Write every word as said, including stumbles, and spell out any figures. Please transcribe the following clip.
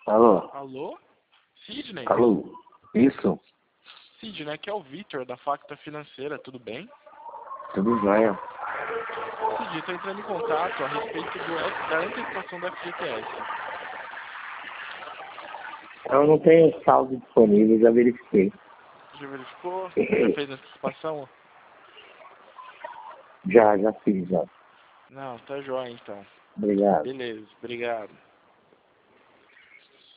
Alô? Alô? Sidney? Alô? Isso? Sidney, aqui é o Victor, da Facta Financeira, tudo bem? Tudo jóia. Sidney, estou entrando em contato a respeito do, F- da antecipação do F G T S. Eu não tenho saldo disponível, já verifiquei. Já verificou? Já fez a antecipação? Já, já fiz, já. Não, tá jóia então. Obrigado. Beleza, obrigado.